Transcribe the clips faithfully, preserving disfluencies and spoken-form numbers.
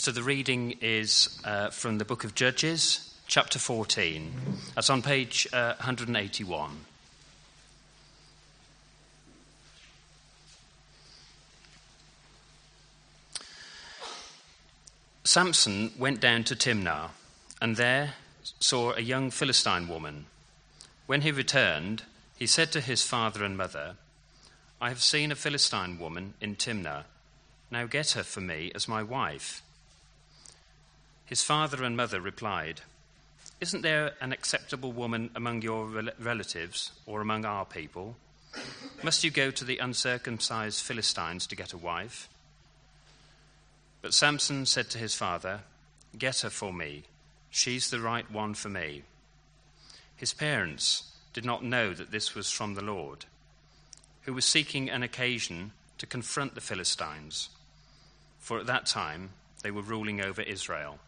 So the reading is uh, from the book of Judges, chapter fourteen. That's on page uh, one hundred eighty-one. Samson went down to Timnah, and there saw a young Philistine woman. When he returned, he said to his father and mother, "I have seen a Philistine woman in Timnah. Now get her for me as my wife." His father and mother replied, "Isn't there an acceptable woman among your rel- relatives or among our people? Must you go to the uncircumcised Philistines to get a wife?" But Samson said to his father, "Get her for me. She's the right one for me." His parents did not know that this was from the Lord, who was seeking an occasion to confront the Philistines, for at that time they were ruling over Israel.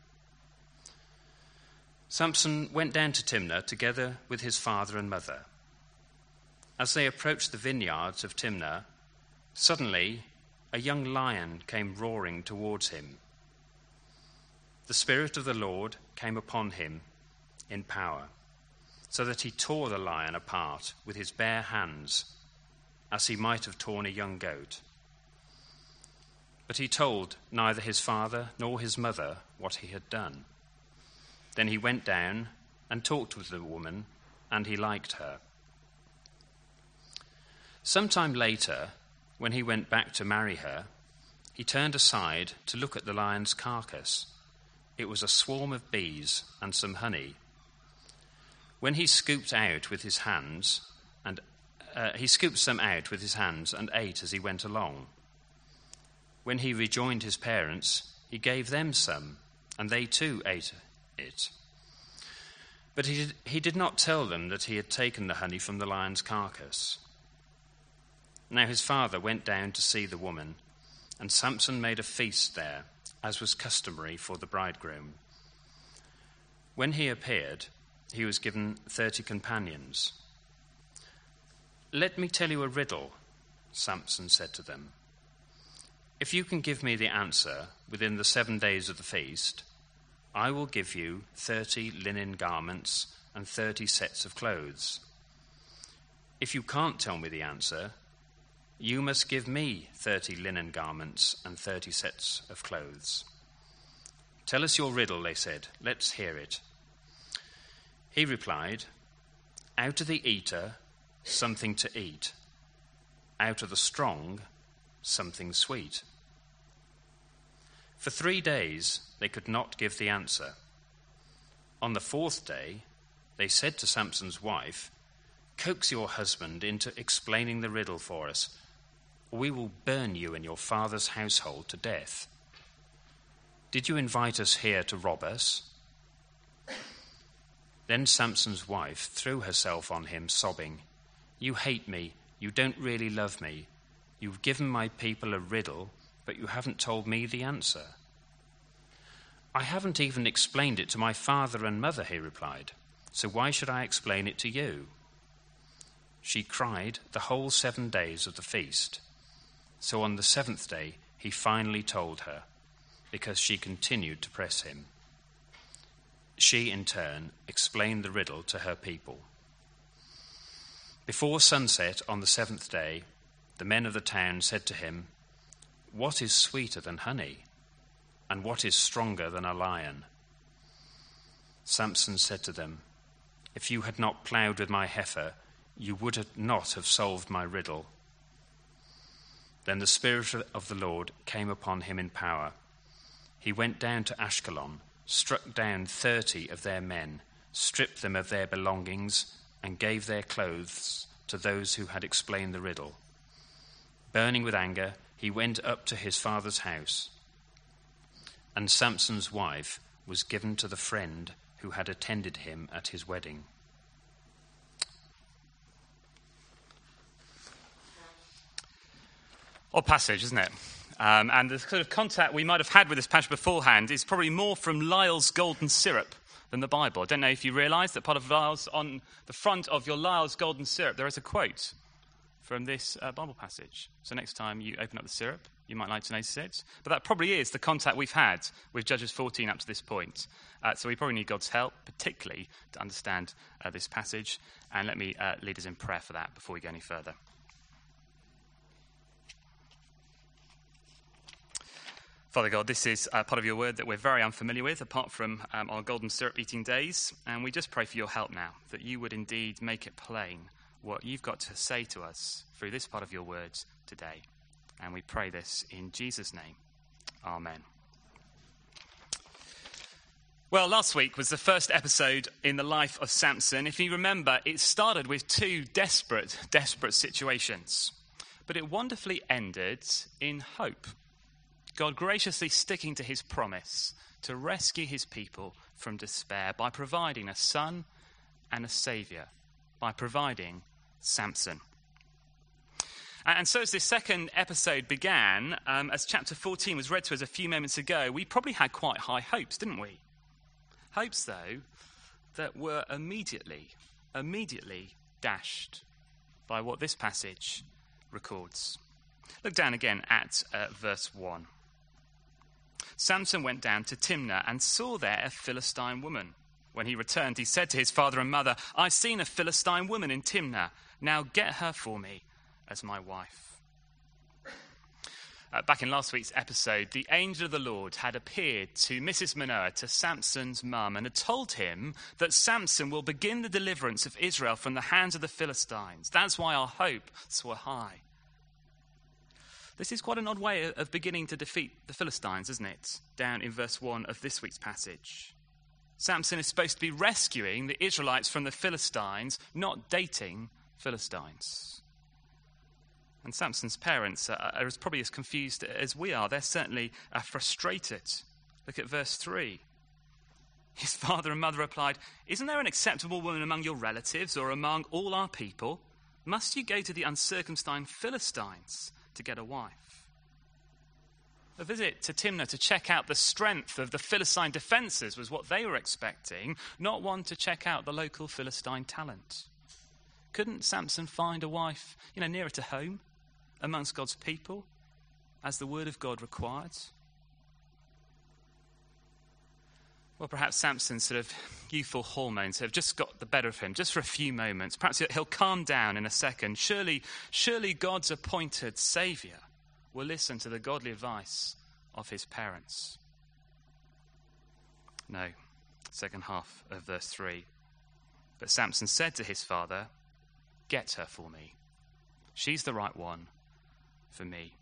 Samson went down to Timnah together with his father and mother. As they approached the vineyards of Timnah, suddenly a young lion came roaring towards him. The Spirit of the Lord came upon him in power, so that he tore the lion apart with his bare hands, as he might have torn a young goat. But he told neither his father nor his mother what he had done. Then he went down and talked with the woman, and he liked her. Sometime later, when he went back to marry her, he turned aside to look at the lion's carcass. It was a swarm of bees and some honey. When he scooped out with his hands, and uh, he scooped some out with his hands and ate as he went along. When he rejoined his parents, he gave them some, and they too ate it. But he did, he did not tell them that he had taken the honey from the lion's carcass. Now his father went down to see the woman, and Samson made a feast there, as was customary for the bridegroom. When he appeared, he was given thirty companions. "Let me tell you a riddle," Samson said to them. "If you can give me the answer within the seven days of the feast, I will give you thirty linen garments and thirty sets of clothes. If you can't tell me the answer, you must give me thirty linen garments and thirty sets of clothes." "Tell us your riddle," they said. "Let's hear it." He replied, "Out of the eater, something to eat. Out of the strong, something sweet." For three days they could not give the answer. On the fourth day, they said to Samson's wife, "Coax your husband into explaining the riddle for us, or we will burn you and your father's household to death. Did you invite us here to rob us?" Then Samson's wife threw herself on him, sobbing, "You hate me. You don't really love me. You've given my people a riddle, but you haven't told me the answer." "I haven't even explained it to my father and mother," he replied. "So why should I explain it to you?" She cried the whole seven days of the feast. So on the seventh day, he finally told her, because she continued to press him. She, in turn, explained the riddle to her people. Before sunset on the seventh day, the men of the town said to him, "What is sweeter than honey? And what is stronger than a lion?" Samson said to them, "If you had not ploughed with my heifer, you would have not have solved my riddle." Then the Spirit of the Lord came upon him in power. He went down to Ashkelon, struck down thirty of their men, stripped them of their belongings, and gave their clothes to those who had explained the riddle. Burning with anger, he went up to his father's house. And Samson's wife was given to the friend who had attended him at his wedding. Odd passage, isn't it? Um, and the sort of contact we might have had with this passage beforehand is probably more from Lyle's Golden Syrup than the Bible. I don't know if you realise that part of Lyle's, on the front of your Lyle's Golden Syrup, there is a quote from this uh, Bible passage. So next time you open up the syrup, You might like to notice it. But that probably is the contact we've had with Judges fourteen up to this point. Uh, so we probably need God's help, particularly to understand uh, this passage. And let me uh, lead us in prayer for that before we go any further. Father God, this is uh, part of your word that we're very unfamiliar with, apart from um, our golden syrup eating days. And we just pray for your help now, that you would indeed make it plain what you've got to say to us through this part of your words today. And we pray this in Jesus' name. Amen. Well, last week was the first episode in the life of Samson. If you remember, it started with two desperate, desperate situations. But it wonderfully ended in hope. God graciously sticking to his promise to rescue his people from despair by providing a son and a saviour, by providing Samson. And so as this second episode began, um, as chapter fourteen was read to us a few moments ago, we probably had quite high hopes, didn't we? Hopes, though, that were immediately, immediately dashed by what this passage records. Look down again at uh, verse one. Samson went down to Timnah and saw there a Philistine woman. When he returned, he said to his father and mother, "I've seen a Philistine woman in Timnah. Now get her for me as my wife." Uh, back in last week's episode, the angel of the Lord had appeared to Missus Manoah, to Samson's mum, and had told him that Samson will begin the deliverance of Israel from the hands of the Philistines. That's why our hopes were high. This is quite an odd way of beginning to defeat the Philistines, isn't it? Down in verse one of this week's passage. Samson is supposed to be rescuing the Israelites from the Philistines, not dating Philistines. And Samson's parents are, are as probably as confused as we are. They're certainly uh, frustrated. Look at verse three. His father and mother replied, "Isn't there an acceptable woman among your relatives or among all our people? Must you go to the uncircumcised Philistines to get a wife?" A visit to Timnah to check out the strength of the Philistine defences was what they were expecting, not one to check out the local Philistine talent. Couldn't Samson find a wife, you know, nearer to home, amongst God's people, as the word of God required? Well, perhaps Samson's sort of youthful hormones have just got the better of him, just for a few moments. Perhaps he'll calm down in a second. Surely, surely God's appointed saviour will listen to the godly advice of his parents. No, second half of verse three. But Samson said to his father, "Get her for me. She's the right one for me."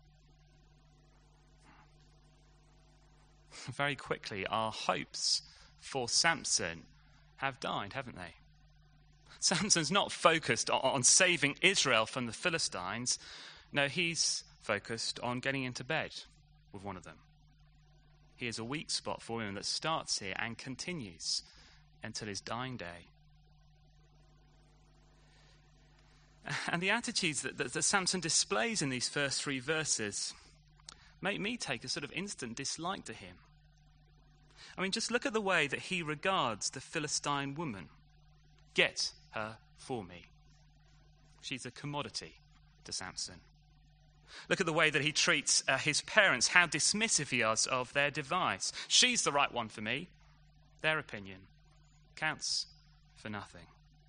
Very quickly, our hopes for Samson have died, haven't they? Samson's not focused on saving Israel from the Philistines. No, he's focused on getting into bed with one of them. He is a weak spot for him that starts here and continues until his dying day. And the attitudes that, that, that Samson displays in these first three verses make me take a sort of instant dislike to him. I mean, just look at the way that he regards the Philistine woman. Get her for me. She's a commodity to Samson. Look at the way that he treats uh, his parents, how dismissive he is of their device. She's the right one for me. Their opinion counts for nothing.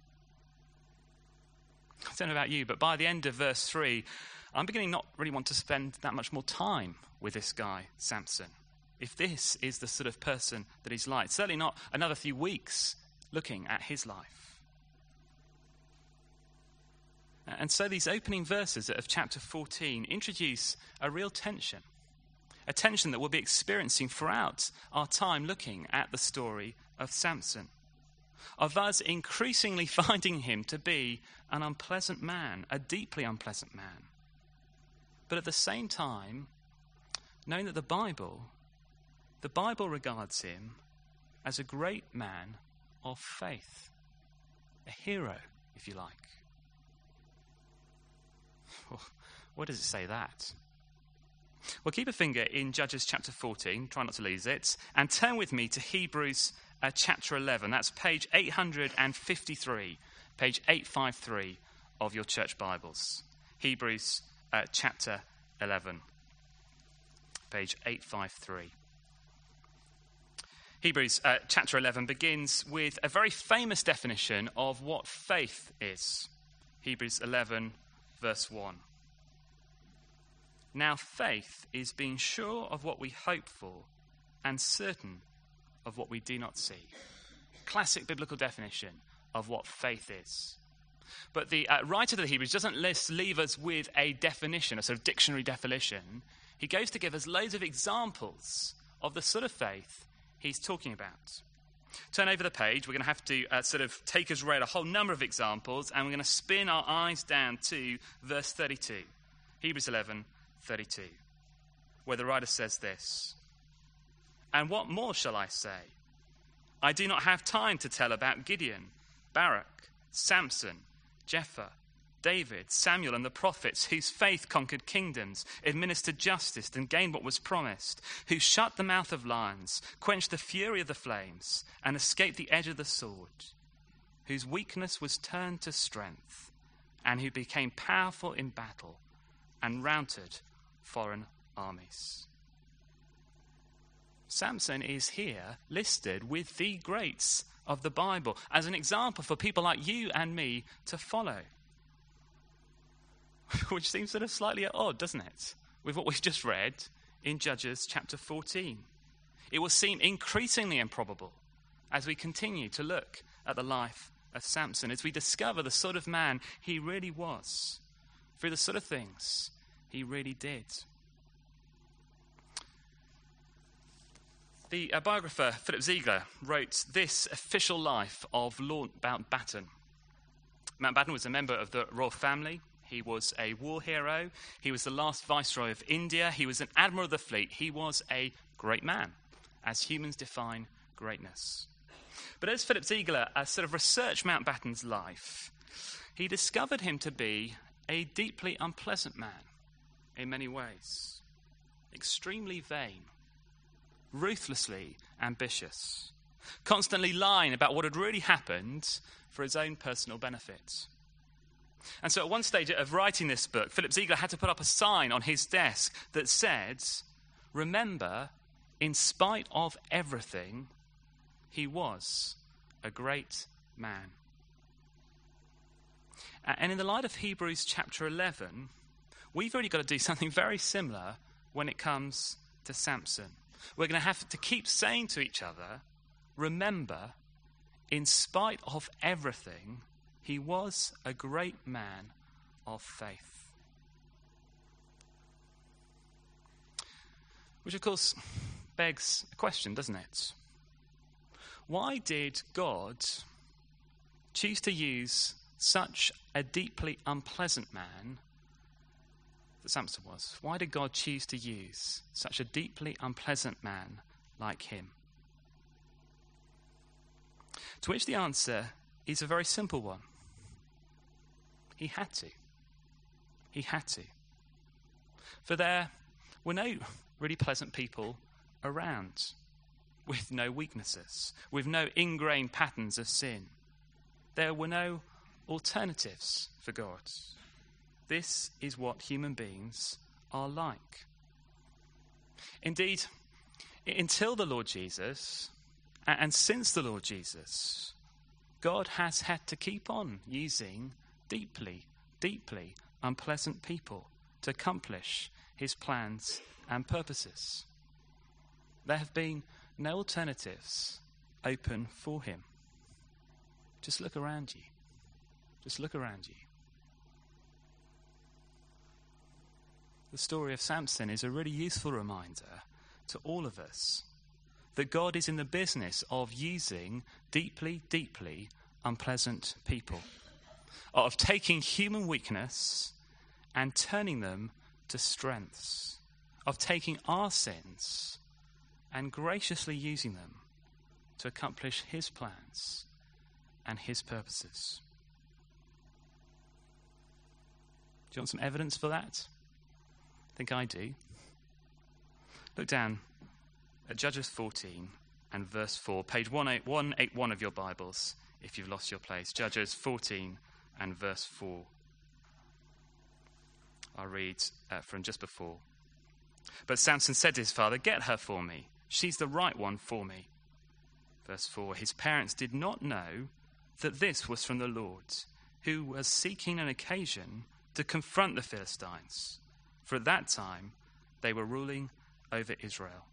I don't know about you, but by the end of verse three, I'm beginning not really want to spend that much more time with this guy, Samson. If this is the sort of person that he's like, certainly not another few weeks looking at his life. And so these opening verses of chapter fourteen introduce a real tension, a tension that we'll be experiencing throughout our time looking at the story of Samson, of us increasingly finding him to be an unpleasant man, a deeply unpleasant man. But at the same time, knowing that the Bible, the Bible regards him as a great man of faith, a hero, if you like. Why does it say that? Well, keep a finger in Judges chapter fourteen, try not to lose it, and turn with me to Hebrews uh, chapter eleven. That's page eight hundred fifty-three, page eight fifty-three of your church Bibles. Hebrews uh, chapter eleven. page eight fifty-three. Hebrews uh, chapter eleven begins with a very famous definition of what faith is. Hebrews eleven, verse one. Now faith is being sure of what we hope for and certain of what we do not see. Classic biblical definition of what faith is. But the uh, writer of the Hebrews doesn't list, leave us with a definition, a sort of dictionary definition. He goes to give us loads of examples of the sort of faith he's talking about. Turn over the page. We're going to have to uh, sort of take as read a whole number of examples, and we're going to spin our eyes down to verse thirty-two. Hebrews eleven, thirty-two, where the writer says this: "And what more shall I say? I do not have time to tell about Gideon, Barak, Samson, Jephthah, David, Samuel, and the prophets, whose faith conquered kingdoms, administered justice, and gained what was promised, who shut the mouth of lions, quenched the fury of the flames, and escaped the edge of the sword, whose weakness was turned to strength, and who became powerful in battle, and routed foreign armies." Samson is here listed with the greats of the Bible as an example for people like you and me to follow. Which seems sort of slightly at odds, doesn't it, with what we've just read in Judges chapter fourteen. It will seem increasingly improbable as we continue to look at the life of Samson, as we discover the sort of man he really was, through the sort of things he really did. The uh, biographer Philip Ziegler wrote this official life of Lord Mountbatten. Mountbatten was a member of the royal family. He was a war hero. He was the last viceroy of India. He was an admiral of the fleet. He was a great man, as humans define greatness. But as Philip Ziegler uh, sort of researched Mountbatten's life, he discovered him to be a deeply unpleasant man in many ways. Extremely vain, ruthlessly ambitious, constantly lying about what had really happened for his own personal benefit. And so at one stage of writing this book, Philip Ziegler had to put up a sign on his desk that said, "Remember, in spite of everything, he was a great man." And in the light of Hebrews chapter eleven, we've really got to do something very similar when it comes to Samson. We're going to have to keep saying to each other, remember, in spite of everything, he was a great man of faith. Which, of course, begs a question, doesn't it? Why did God choose to use such a deeply unpleasant man that Samson was? Why did God choose to use such a deeply unpleasant man like him? To which the answer is a very simple one. He had to. He had to. For there were no really pleasant people around, with no weaknesses, with no ingrained patterns of sin. There were no alternatives for God. This is what human beings are like. Indeed, until the Lord Jesus, and since the Lord Jesus, God has had to keep on using deeply, deeply unpleasant people to accomplish his plans and purposes. There have been no alternatives open for him. Just look around you. Just look around you. The story of Samson is a really useful reminder to all of us that God is in the business of using deeply, deeply unpleasant people, of taking human weakness and turning them to strengths, of taking our sins and graciously using them to accomplish his plans and his purposes. Do you want some evidence for that? I think I do. Look down at Judges fourteen and verse four, page one eighty-one of your Bibles, if you've lost your place. Judges fourteen and verse four. I'll read uh, from just before. But Samson said to his father, "Get her for me. She's the right one for me." Verse four, his parents did not know that this was from the Lord, who was seeking an occasion to confront the Philistines, for at that time they were ruling over Israel.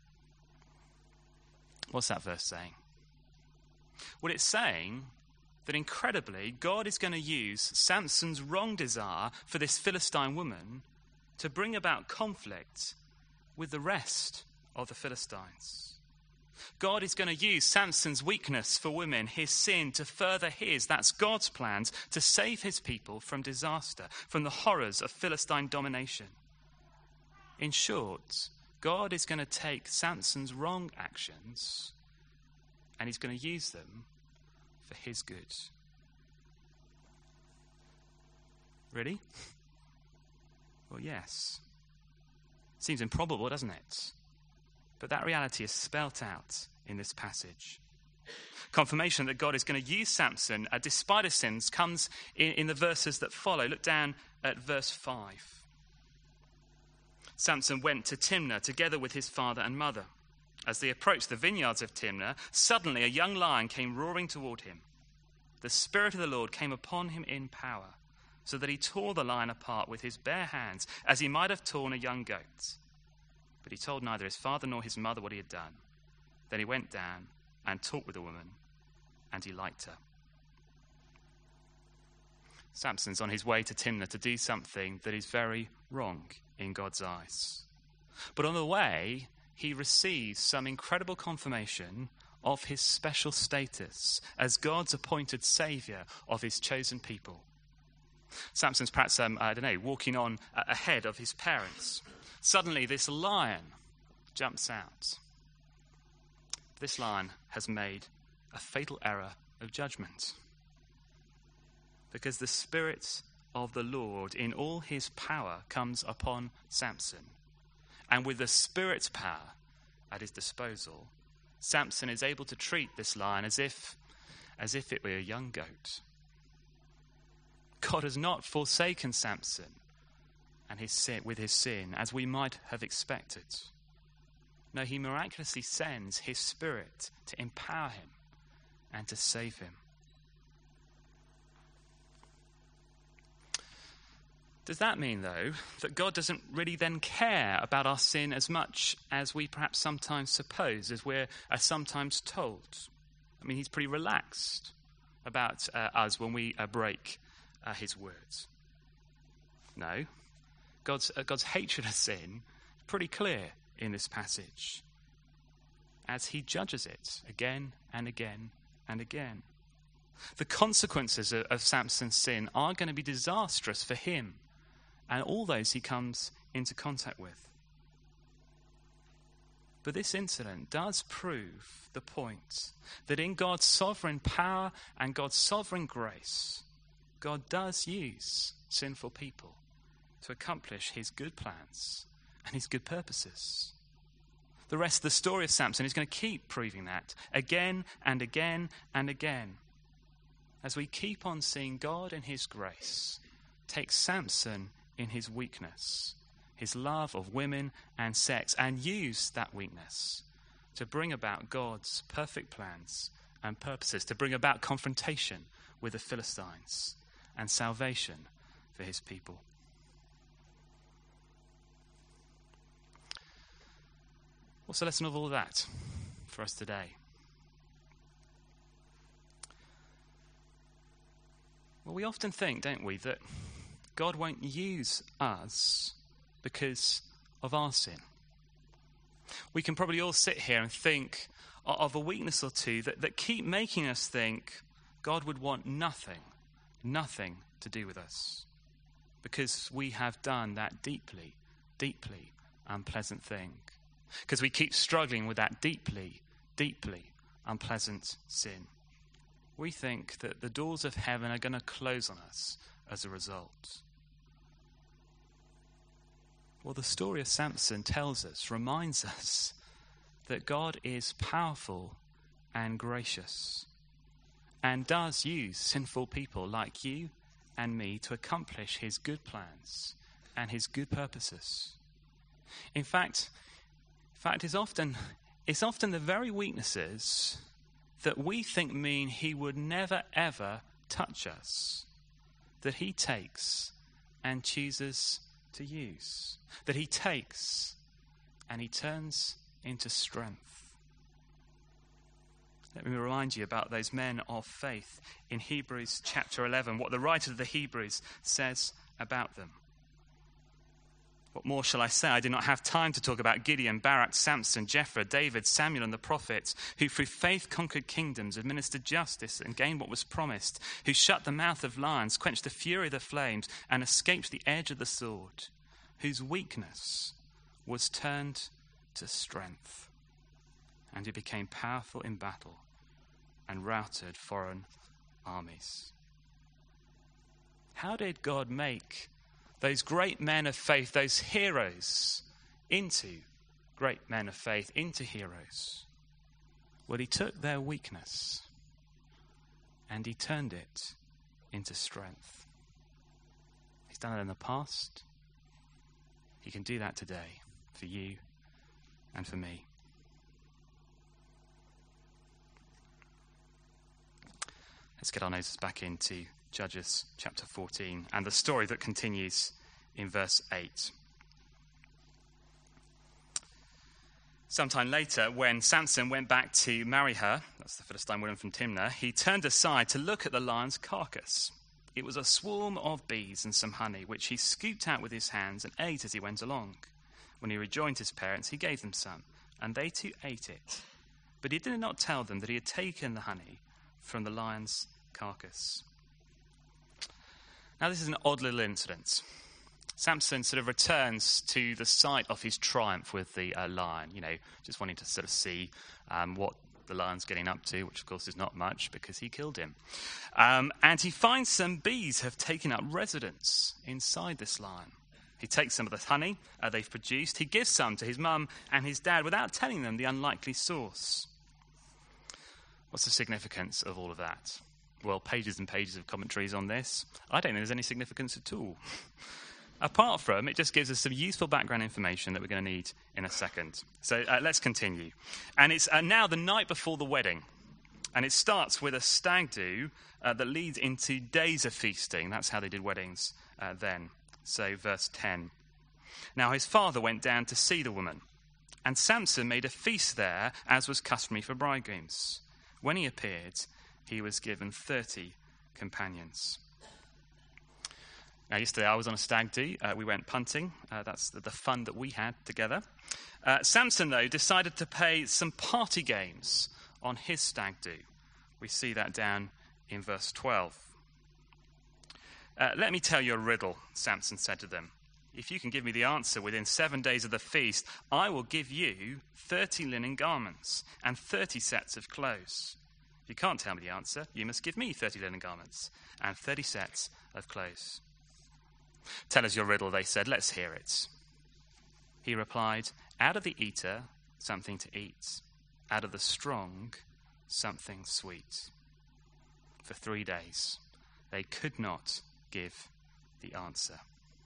What's that verse saying? Well, it's saying that incredibly, God is going to use Samson's wrong desire for this Philistine woman to bring about conflict with the rest of the Philistines. God is going to use Samson's weakness for women, his sin, to further his, that's God's plans, to save his people from disaster, from the horrors of Philistine domination. In short, God is going to take Samson's wrong actions and he's going to use them for his good. Really? Well, yes. Seems improbable, doesn't it? But that reality is spelt out in this passage. Confirmation that God is going to use Samson, uh, despite his sins, comes in, in the verses that follow. Look down at verse five. Samson went to Timnah together with his father and mother. As they approached the vineyards of Timnah, suddenly a young lion came roaring toward him. The Spirit of the Lord came upon him in power, so that he tore the lion apart with his bare hands, as he might have torn a young goat. But he told neither his father nor his mother what he had done. Then he went down and talked with the woman, and he liked her. Samson's on his way to Timnah to do something that is very wrong in God's eyes. But on the way, he receives some incredible confirmation of his special status as God's appointed saviour of his chosen people. Samson's perhaps, um, I don't know, walking on uh, ahead of his parents. Suddenly, this lion jumps out. This lion has made a fatal error of judgment, because the Spirit of the Lord in all his power comes upon Samson. And with the Spirit's power at his disposal, Samson is able to treat this lion as if, as if it were a young goat. God has not forsaken Samson and his sin, with his sin, as we might have expected. No, he miraculously sends his Spirit to empower him and to save him. Does that mean, though, that God doesn't really then care about our sin as much as we perhaps sometimes suppose, as we're uh, sometimes told? I mean, he's pretty relaxed about uh, us when we uh, break uh, his words. No. God's, uh, God's hatred of sin is pretty clear in this passage, as he judges it again and again and again. The consequences of, of Samson's sin are going to be disastrous for him and all those he comes into contact with. But this incident does prove the point that in God's sovereign power and God's sovereign grace, God does use sinful people to accomplish his good plans and his good purposes. The rest of the story of Samson is going to keep proving that again and again and again, as we keep on seeing God in his grace take Samson in his weakness, his love of women and sex, and use that weakness to bring about God's perfect plans and purposes, to bring about confrontation with the Philistines and salvation for his people. What's the lesson of all of that for us today? Well, we often think, don't we, that God won't use us because of our sin. We can probably all sit here and think of a weakness or two that, that keep making us think God would want nothing, nothing to do with us, because we have done that deeply, deeply unpleasant thing. Because we keep struggling with that deeply, deeply unpleasant sin. We think that the doors of heaven are going to close on us as a result. Well, the story of Samson tells us, reminds us, that God is powerful and gracious and does use sinful people like you and me to accomplish his good plans and his good purposes. In fact, in fact, it's often, it's often the very weaknesses that we think mean he would never, ever touch us, that he takes and chooses to use, that he takes and he turns into strength. Let me remind you about those men of faith in Hebrews chapter eleven, what the writer of the Hebrews says about them. What more shall I say? I do not have time to talk about Gideon, Barak, Samson, Jephthah, David, Samuel, and the prophets, who through faith conquered kingdoms, administered justice, and gained what was promised, who shut the mouth of lions, quenched the fury of the flames, and escaped the edge of the sword, whose weakness was turned to strength, and who became powerful in battle and routed foreign armies. How did God make those great men of faith, those heroes, into great men of faith, into heroes? Well, he took their weakness and he turned it into strength. He's done it in the past. He can do that today for you and for me. Let's get our noses back into Judges chapter fourteen and the story that continues in verse eight. Sometime later, when Samson went back to marry her, that's the Philistine woman from Timnah, he turned aside to look at the lion's carcass. It was a swarm of bees and some honey, which he scooped out with his hands and ate as he went along. When he rejoined his parents, he gave them some, and they too ate it. But he did not tell them that he had taken the honey from the lion's carcass. Now, this is an odd little incident. Samson sort of returns to the site of his triumph with the uh, lion, you know, just wanting to sort of see um, what the lion's getting up to, which of course is not much because he killed him. Um, and he finds some bees have taken up residence inside this lion. He takes some of the honey uh, they've produced. He gives some to his mum and his dad without telling them the unlikely source. What's the significance of all of that? Well, pages and pages of commentaries on this. I don't think there's any significance at all. Apart from, it just gives us some useful background information that we're going to need in a second. So uh, let's continue. And it's uh, now the night before the wedding. And it starts with a stag do uh, that leads into days of feasting. That's how they did weddings uh, then. So verse ten. Now his father went down to see the woman. And Samson made a feast there, as was customary for bridegrooms. When he appeared, he was given thirty companions. Now, yesterday I was on a stag do. Uh, we went punting. Uh, that's the, the fun that we had together. Uh, Samson, though, decided to play some party games on his stag do. We see that down in verse twelve. Uh, Let me tell you a riddle, Samson said to them. If you can give me the answer within seven days of the feast, I will give you thirty linen garments and thirty sets of clothes. If you can't tell me the answer, you must give me thirty linen garments and thirty sets of clothes. Tell us your riddle, they said. Let's hear it. He replied, out of the eater, something to eat. Out of the strong, something sweet. For three days, they could not give the answer.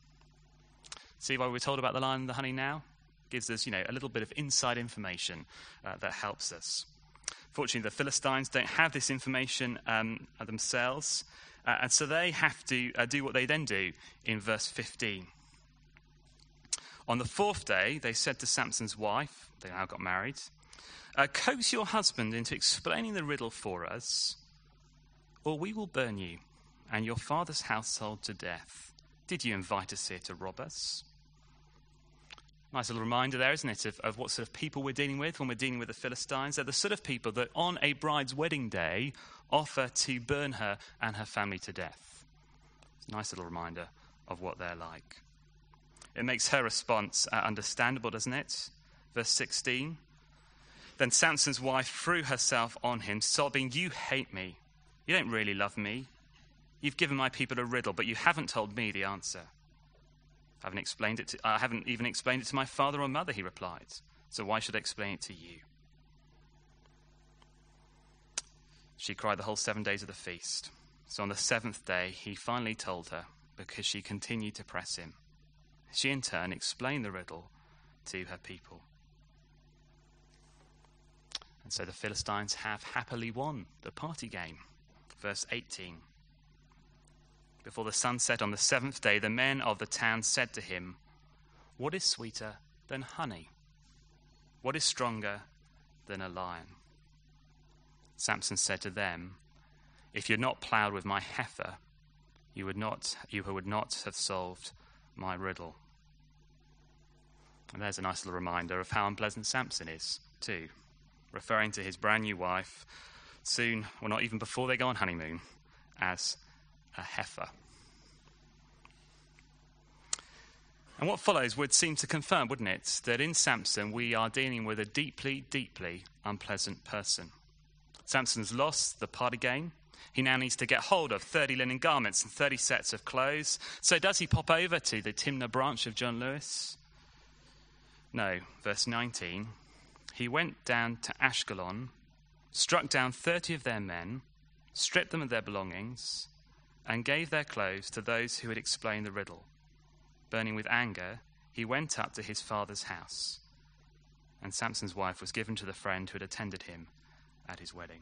See why we're told about the lion and the honey now? Gives us, you know, a little bit of inside information uh, that helps us. Fortunately, the Philistines don't have this information um, themselves. Uh, and so they have to uh, do what they then do in verse fifteen. On the fourth day, they said to Samson's wife, they now got married, uh, coax your husband into explaining the riddle for us, or we will burn you and your father's household to death. Did you invite us here to rob us? Nice little reminder there, isn't it, of, of what sort of people we're dealing with when we're dealing with the Philistines. They're the sort of people that on a bride's wedding day offer to burn her and her family to death. It's a nice little reminder of what they're like. It makes her response uh, understandable, doesn't it? Verse sixteen. Then Samson's wife threw herself on him, sobbing, you hate me. You don't really love me. You've given my people a riddle, but you haven't told me the answer. I haven't explained it to, I haven't even explained it to my father or mother, he replied. So why should I explain it to you? She cried the whole seven days of the feast. So on the seventh day, he finally told her, because she continued to press him. She in turn explained the riddle to her people. And so the Philistines have happily won the party game. Verse eighteen. Before the sun set on the seventh day, the men of the town said to him, "What is sweeter than honey? What is stronger than a lion?" Samson said to them, "If you had not plowed with my heifer, you would not, you would not have solved my riddle." And there's a nice little reminder of how unpleasant Samson is, too, referring to his brand new wife, soon, or not even before they go on honeymoon, as a heifer. And what follows would seem to confirm, wouldn't it, that in Samson we are dealing with a deeply, deeply unpleasant person. Samson's lost the party game. He now needs to get hold of thirty linen garments and thirty sets of clothes. So does he pop over to the Timnah branch of John Lewis? No. Verse nineteen. He went down to Ashkelon, struck down thirty of their men, stripped them of their belongings, and gave their clothes to those who had explained the riddle. Burning with anger, he went up to his father's house, and Samson's wife was given to the friend who had attended him at his wedding.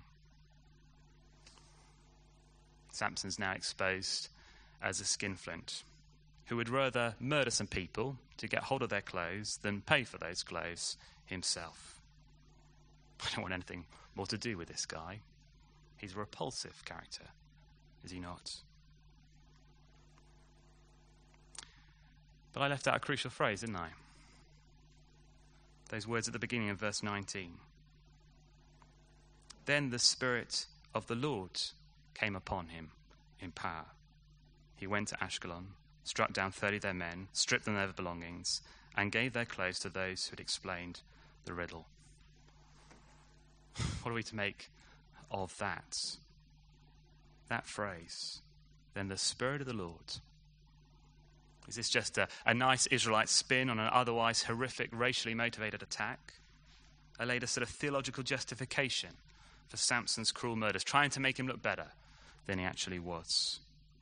Samson's now exposed as a skinflint, who would rather murder some people to get hold of their clothes than pay for those clothes himself. I don't want anything more to do with this guy. He's a repulsive character, is he not? But I left out a crucial phrase, didn't I? Those words at the beginning of verse nineteen. Then the Spirit of the Lord came upon him in power. He went to Ashkelon, struck down thirty of their men, stripped them of their belongings, and gave their clothes to those who had explained the riddle. What are we to make of that? That phrase, then the Spirit of the Lord. Is this just a, a nice Israelite spin on an otherwise horrific, racially motivated attack? A later sort of theological justification for Samson's cruel murders, trying to make him look better than he actually was?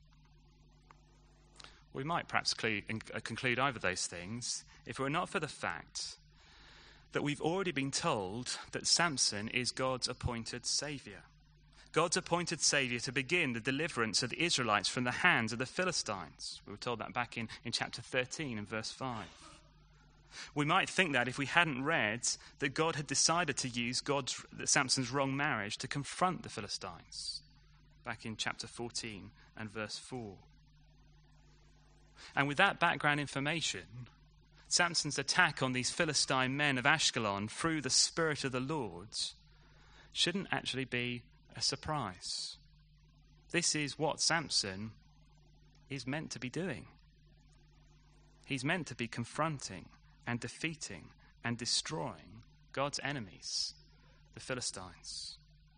We might perhaps clu- conclude either of those things if it were not for the fact that we've already been told that Samson is God's appointed saviour. God's appointed saviour to begin the deliverance of the Israelites from the hands of the Philistines. We were told that back in, in chapter thirteen and verse five. We might think that if we hadn't read that God had decided to use God's, Samson's wrong marriage to confront the Philistines, back in chapter fourteen and verse four. And with that background information, Samson's attack on these Philistine men of Ashkelon through the Spirit of the Lord shouldn't actually be a surprise. This is what Samson is meant to be doing. He's meant to be confronting and defeating and destroying God's enemies, the Philistines.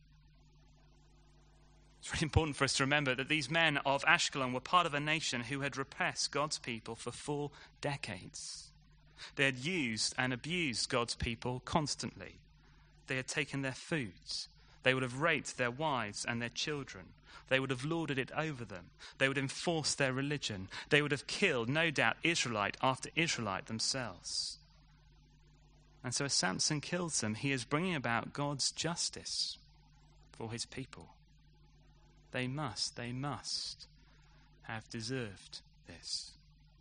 It's really important for us to remember that these men of Ashkelon were part of a nation who had repressed God's people for four decades. They had used and abused God's people constantly. They had taken their foods. They would have raped their wives and their children. They would have lorded it over them. They would enforce their religion. They would have killed, no doubt, Israelite after Israelite themselves. And so as Samson kills them, he is bringing about God's justice for his people. They must, they must have deserved this.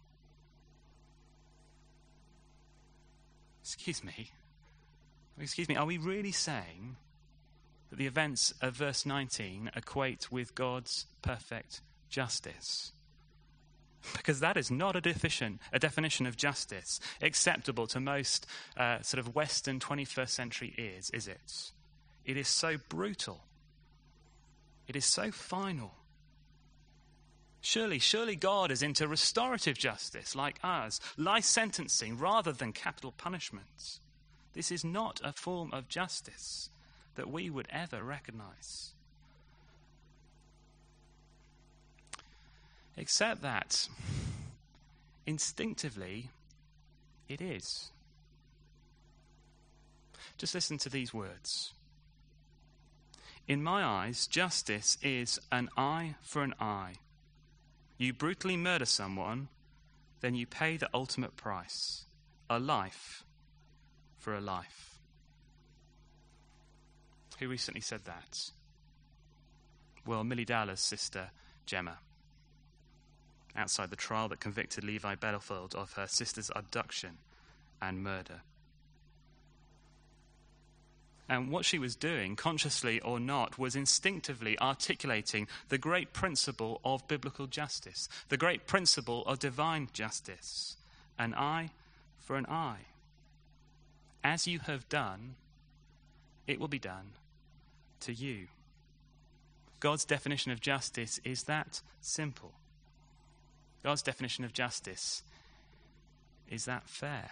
Excuse me. Excuse me, are we really saying that the events of verse nineteen equate with God's perfect justice? Because that is not a, deficient, a definition of justice acceptable to most uh, sort of Western twenty-first century ears, is it? It is so brutal. It is so final. Surely, surely God is into restorative justice like ours, life sentencing rather than capital punishments. This is not a form of justice that we would ever recognize. Except that, instinctively, it is. Just listen to these words. In my eyes, justice is an eye for an eye. You brutally murder someone, then you pay the ultimate price, a life for a life. Who recently said that? Well, Millie Dowler's sister, Gemma, outside the trial that convicted Levi Bellfield of her sister's abduction and murder. And what she was doing, consciously or not, was instinctively articulating the great principle of biblical justice, the great principle of divine justice. An eye for an eye. As you have done, it will be done to you. God's definition of justice is that simple. God's definition of justice is that fair.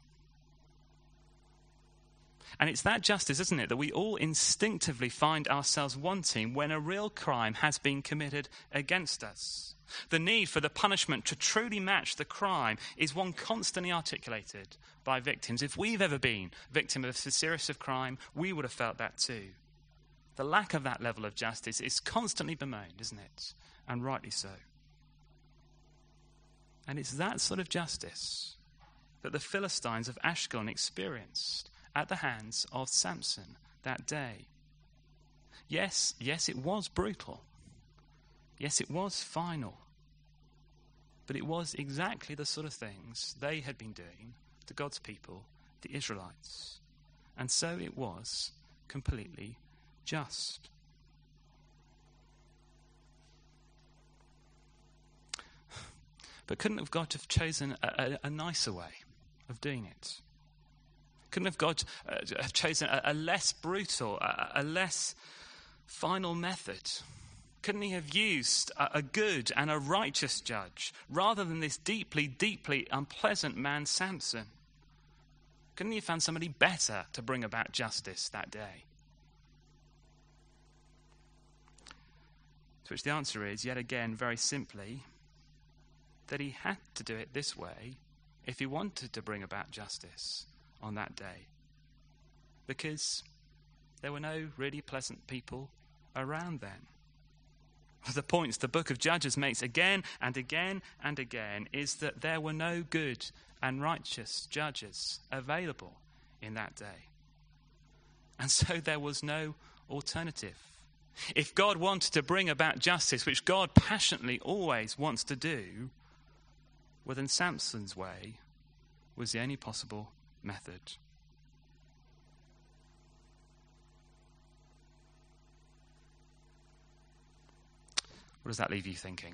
And it's that justice, isn't it, that we all instinctively find ourselves wanting when a real crime has been committed against us. The need for the punishment to truly match the crime is one constantly articulated by victims. If we've ever been victim of a serious of crime, we would have felt that too. The lack of that level of justice is constantly bemoaned, isn't it? And rightly so. And it's that sort of justice that the Philistines of Ashkelon experienced at the hands of Samson that day. Yes, yes, it was brutal. Yes, it was final. But it was exactly the sort of things they had been doing to God's people, the Israelites. And so it was completely just. But couldn't have God have chosen a, a, a nicer way of doing it? Couldn't have God uh, have chosen a, a less brutal, a, a less final method? Couldn't he have used a, a good and a righteous judge rather than this deeply, deeply unpleasant man, Samson? Couldn't he have found somebody better to bring about justice that day? To which the answer is, yet again, very simply, that he had to do it this way if he wanted to bring about justice on that day. Because there were no really pleasant people around then. The points the book of Judges makes again and again and again is that there were no good and righteous judges available in that day. And so there was no alternative. If God wanted to bring about justice, which God passionately always wants to do, well then Samson's way was the only possible method. What does that leave you thinking?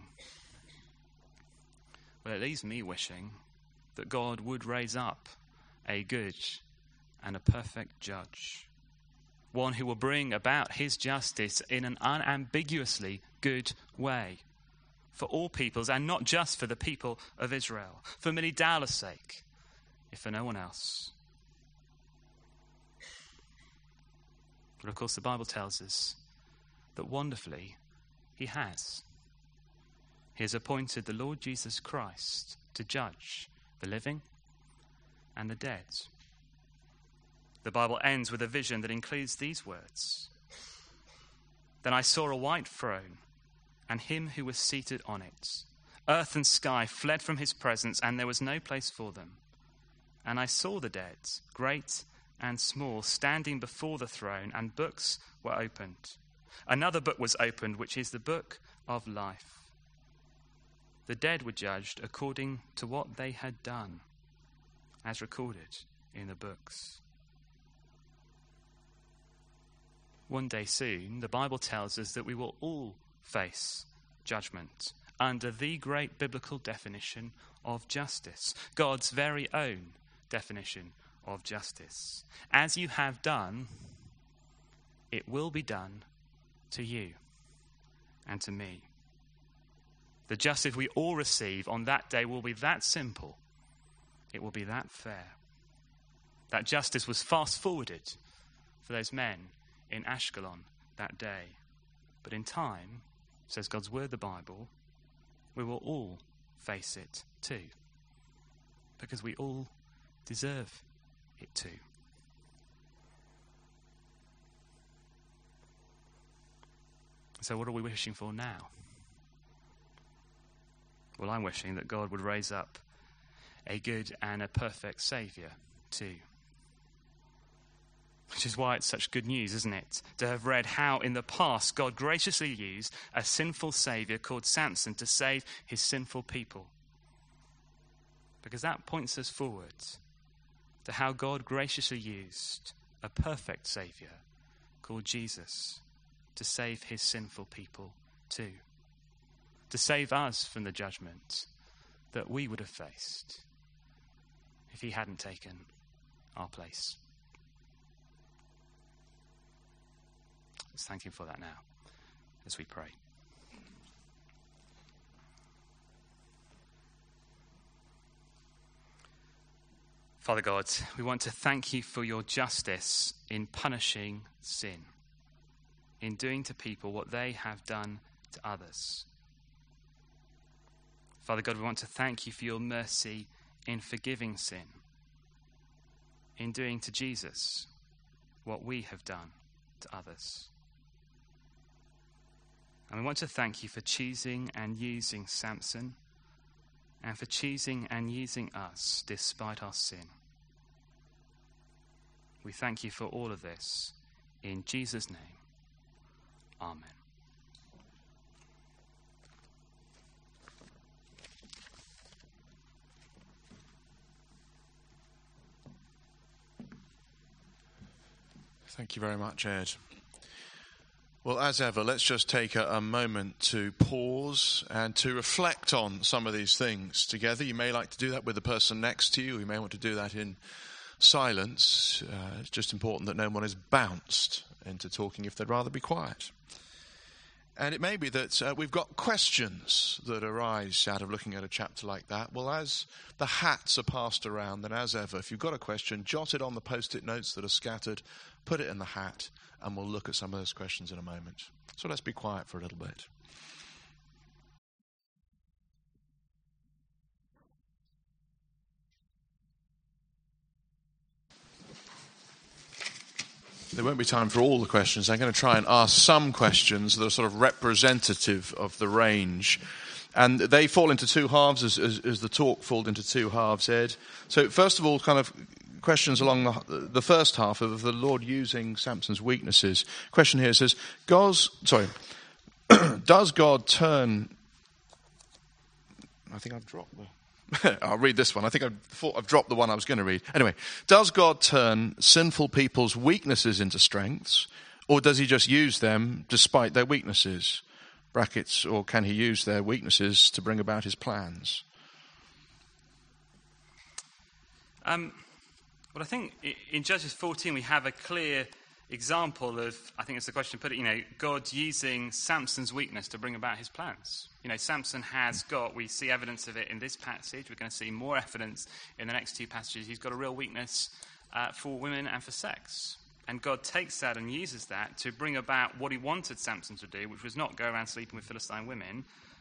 Well, it leaves me wishing that God would raise up a good and a perfect judge, one who will bring about his justice in an unambiguously good way for all peoples, and not just for the people of Israel, for Millie Dowler's sake, if for no one else. But of course the Bible tells us that wonderfully he has. He has appointed the Lord Jesus Christ to judge the living and the dead. The Bible ends with a vision that includes these words. Then I saw a white throne and him who was seated on it. Earth and sky fled from his presence, and there was no place for them. And I saw the dead, great and small, standing before the throne, and books were opened. Another book was opened, which is the book of life. The dead were judged according to what they had done, as recorded in the books. One day soon, the Bible tells us that we will all face judgment under the great biblical definition of justice, God's very own definition of justice. As you have done, it will be done to you and to me. The justice we all receive on that day will be that simple. It will be that fair. That justice was fast forwarded for those men in Ashkelon that day. But in time, says God's word, the Bible, we will all face it too. Because we all deserve it too. So what are we wishing for now? Well, I'm wishing that God would raise up a good and a perfect Saviour too. Which is why it's such good news, isn't it? To have read how in the past God graciously used a sinful saviour called Samson to save his sinful people. Because that points us forward to how God graciously used a perfect saviour called Jesus to save his sinful people too. To save us from the judgment that we would have faced if he hadn't taken our place. Let's thank him for that now as we pray. Father God, we want to thank you for your justice in punishing sin, in doing to people what they have done to others. Father God, we want to thank you for your mercy in forgiving sin, in doing to Jesus what we have done to others. And we want to thank you for choosing and using Samson, and for choosing and using us despite our sin. We thank you for all of this. In Jesus' name, amen. Thank you very much, Ed. Well, as ever, let's just take a, a moment to pause and to reflect on some of these things together. You may like to do that with the person next to you. You may want to do that in silence. Uh, it's just important that no one is bounced into talking if they'd rather be quiet. And it may be that uh, we've got questions that arise out of looking at a chapter like that. Well, as the hats are passed around, then as ever, if you've got a question, jot it on the post-it notes that are scattered, put it in the hat, and we'll look at some of those questions in a moment. So let's be quiet for a little bit. There won't be time for all the questions. I'm going to try and ask some questions that are sort of representative of the range. And they fall into two halves as, as, as the talk falls into two halves, Ed. So first of all, kind of questions along the, the first half of the Lord using Samson's weaknesses. Question here says, God's, sorry, does God turn... I think I've dropped the... I'll read this one. I think I've, thought I've dropped the one I was going to read. Anyway, does God turn sinful people's weaknesses into strengths, or does he just use them despite their weaknesses? Brackets, or can he use their weaknesses to bring about his plans? Um, well, I think in Judges fourteen we have a clear example of, I think it's the question to put it, you know, God using Samson's weakness to bring about his plans. You know, Samson has got, we see evidence of it in this passage, we're going to see more evidence in the next two passages. He's got a real weakness uh, for women and for sex. And God takes that and uses that to bring about what he wanted Samson to do, which was not go around sleeping with Philistine women,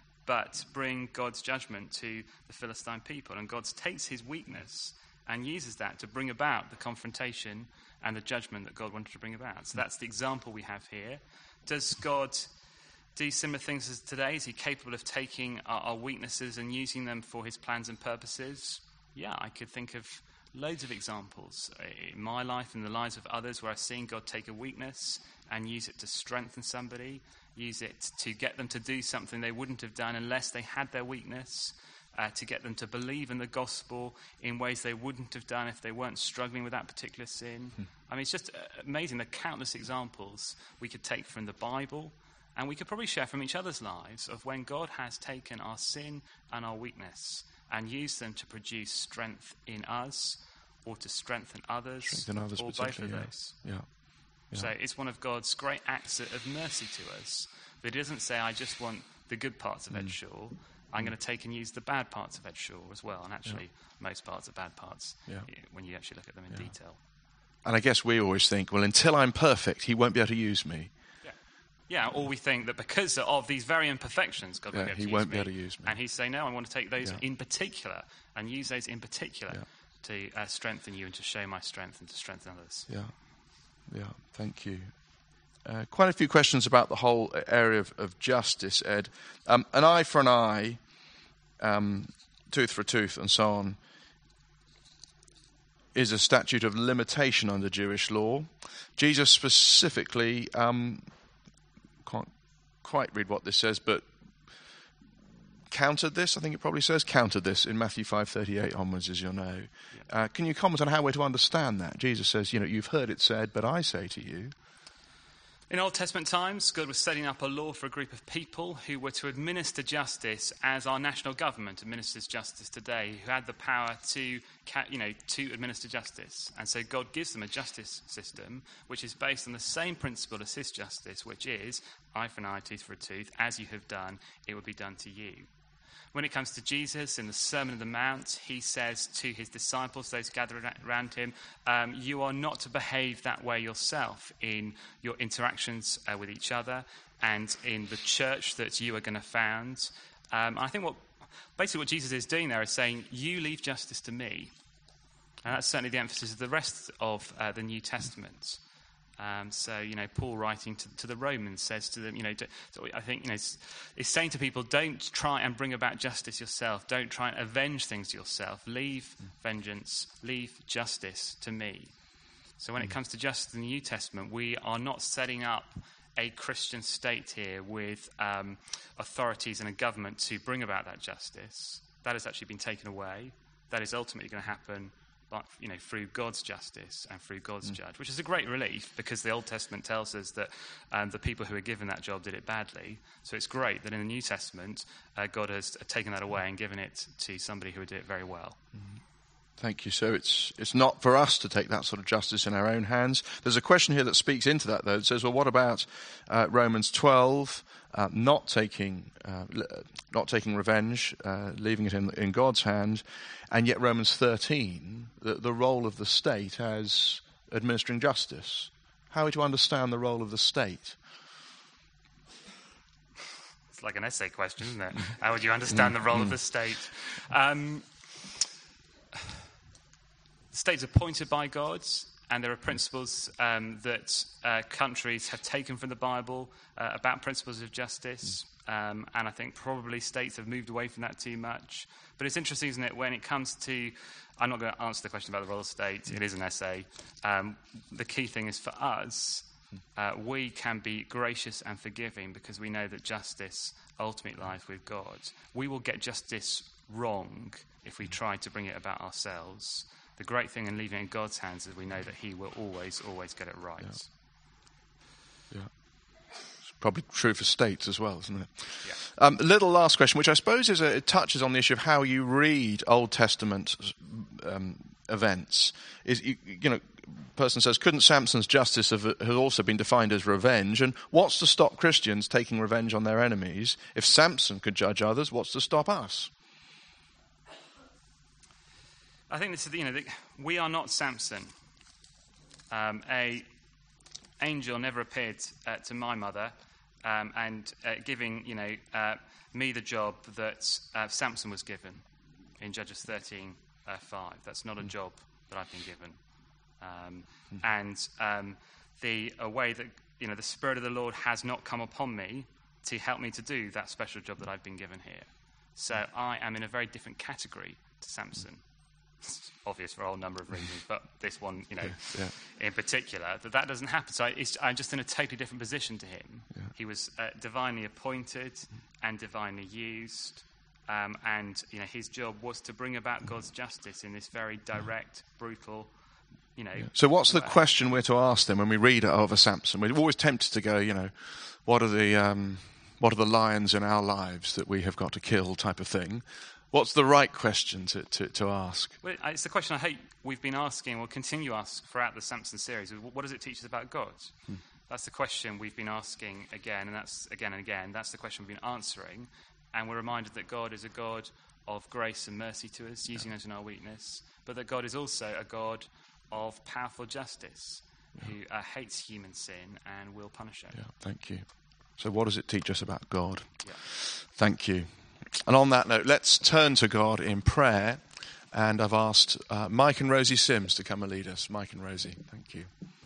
but bring God's judgment to the Philistine people. And God takes his weakness and uses that to bring about the confrontation and the judgment that God wanted to bring about. So that's the example we have here. Does God do similar things as today? Is he capable of taking our, our weaknesses and using them for his plans and purposes? Yeah, I could think of loads of examples in my life and the lives of others where I've seen God take a weakness and use it to strengthen somebody, use it to get them to do something they wouldn't have done unless they had their weakness, uh, to get them to believe in the gospel in ways they wouldn't have done if they weren't struggling with that particular sin. Hmm. I mean, it's just amazing the countless examples we could take from the Bible, and we could probably share from each other's lives of when God has taken our sin and our weakness and used them to produce strength in us or to strengthen others, strengthen others or both of yeah. those. Yeah. Yeah. So it's one of God's great acts of mercy to us. But he doesn't say, I just want the good parts of mm. Ed Shaw. I'm mm. going to take and use the bad parts of Ed Shaw as well. And actually, yeah. most parts are bad parts yeah. when you actually look at them in yeah. detail. And I guess we always think, well, until I'm perfect, he won't be able to use me. Yeah, yeah. Or we think that because of these very imperfections, God yeah, won't be able he to won't use be me. able to use me. And he's saying, no, I want to take those yeah. in particular and use those in particular yeah. to uh, strengthen you and to show my strength and to strengthen others. Yeah, yeah. Thank you. Uh, quite a few questions about the whole area of, of justice, Ed. Um, an eye for an eye, um, tooth for a tooth, and so on. is a statute of limitation under Jewish law. Jesus specifically, um, can't quite read what this says, but countered this, I think it probably says, countered this in Matthew five thirty-eight onwards, as you'll know. Yeah. Uh, can you comment on how we're to understand that? Jesus says, you know, you've heard it said, but I say to you. In Old Testament times, God was setting up a law for a group of people who were to administer justice as our national government administers justice today, who had the power to, you know, to administer justice. And so God gives them a justice system which is based on the same principle as his justice, which is eye for an eye, tooth for a tooth. As you have done, it will be done to you. When it comes to Jesus in the Sermon on the Mount, he says to his disciples, those gathered around him, um, you are not to behave that way yourself in your interactions uh, with each other and in the church that you are going to found. Um, I think what basically what Jesus is doing there is saying, you leave justice to me. And that's certainly the emphasis of the rest of uh, the New Testament. Um, so, you know, Paul writing to, to the Romans says to them, you know, do, so I think, you know, it's, it's saying to people, don't try and bring about justice yourself. Don't try and avenge things yourself. Leave mm. vengeance, leave justice to me. So when mm. it comes to justice in the New Testament, we are not setting up a Christian state here with um, authorities and a government to bring about that justice. That has actually been taken away. That is ultimately going to happen you know, through God's justice and through God's mm. judge, which is a great relief because the Old Testament tells us that um, the people who were given that job did it badly. So it's great that in the New Testament, uh, God has taken that away and given it to somebody who would do it very well. Mm. Thank you. So it's it's not for us to take that sort of justice in our own hands. There's a question here that speaks into that, though. It says, well, what about uh, Romans twelve, uh, not taking uh, not taking revenge, uh, leaving it in, in God's hand, and yet Romans thirteen, the, the role of the state as administering justice. How are we to understand the role of the state? It's like an essay question, isn't it? How would you understand the role of the state? Um, The state's appointed by God, and there are principles um, that uh, countries have taken from the Bible uh, about principles of justice, um, and I think probably states have moved away from that too much. But it's interesting, isn't it, when it comes to... I'm not going to answer the question about the role of state. It is an essay. Um, the key thing is for us, uh, we can be gracious and forgiving because we know that justice ultimately lies with God. We will get justice wrong if we try to bring it about ourselves. The great thing in leaving it in God's hands is we know that he will always, always get it right. Yeah. yeah. It's probably true for states as well, isn't it? Yeah. Um, little last question, which I suppose is a, it touches on the issue of how you read Old Testament um, events. Is you, you know, person says, couldn't Samson's justice have, have also been defined as revenge? And what's to stop Christians taking revenge on their enemies? If Samson could judge others, what's to stop us? I think this is, you know, the, we are not Samson. Um, a angel never appeared uh, to my mother um, and uh, giving, you know, uh, me the job that uh, Samson was given in Judges thirteen five. That's not a job that I've been given. Um, mm. And um, the a way that, you know, the Spirit of the Lord has not come upon me to help me to do that special job that I've been given here. So I am in a very different category to Samson. Mm. It's obvious for a whole number of reasons, but this one, you know, yeah, yeah. in particular, that that doesn't happen. So it's, I'm just in a totally different position to him. Yeah. He was uh, divinely appointed and divinely used, um, and you know, his job was to bring about God's justice in this very direct, brutal, you know. Yeah. So what's the question we're to ask them when we read over Samson? We're always tempted to go, you know, what are the um, what are the lions in our lives that we have got to kill, type of thing. What's the right question to, to, to ask? Well, it's the question I hope we've been asking and will continue to ask throughout the Samson series. What does it teach us about God? Hmm. That's the question we've been asking again, and that's again and again. That's the question we've been answering. And we're reminded that God is a God of grace and mercy to us, using yeah. us in our weakness, but that God is also a God of powerful justice yeah. who uh, hates human sin and will punish it. Yeah, thank you. So what does it teach us about God? Yeah. Thank you. And on that note, let's turn to God in prayer. And I've asked uh, Mike and Rosie Sims to come and lead us. Mike and Rosie, thank you.